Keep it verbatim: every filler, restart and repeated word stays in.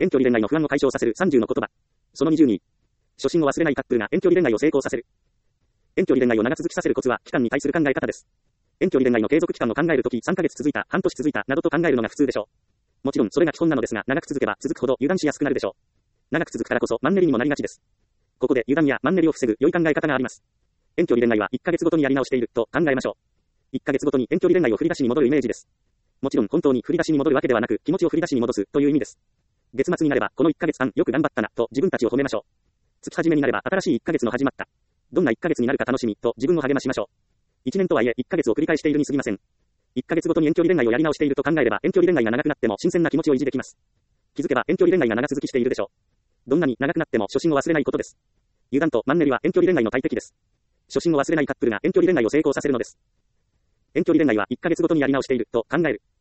遠距離恋愛の不安を解消させるさんじゅうの言葉。そのにじゅうに。初心を忘れないカップルが遠距離恋愛を成功させる。遠距離恋愛を長続きさせるコツは、期間に対する考え方です。遠距離恋愛の継続期間を考えるときさんかげつ続いた、半年続いた、などと考えるのが普通でしょう。もちろんそれが基本なのですが、長く続けば続くほど油断しやすくなるでしょう。長く続くからこそマンネリにもなりがちです。ここで油断やマンネリを防ぐ良い考え方があります。遠距離恋愛はいっかげつごとにやり直していると考えましょう。いっかげつごとに遠距離恋愛を振り出しに戻るイメージです。もちろん本当に振り出しに戻るわけではなく、気持ちを振り出しに戻すという意味です。月末になれば、このいっかげつかんよく頑張ったなと自分たちを褒めましょう。月始めになれば、新しいいっかげつの始まった。どんないっかげつになるか楽しみと自分を励ましましょう。いちねんとはいえいっかげつを繰り返しているに過ぎません。いっかげつごとに遠距離恋愛をやり直していると考えれば、遠距離恋愛が長くなっても新鮮な気持ちを維持できます。気づけば遠距離恋愛が長続きしているでしょう。どんなに長くなっても初心を忘れないことです。油断とマンネリは遠距離恋愛の大敵です。初心を忘れないカップルが遠距離恋愛を成功させるのです。遠距離恋愛はいっかげつごとにやり直していると考える。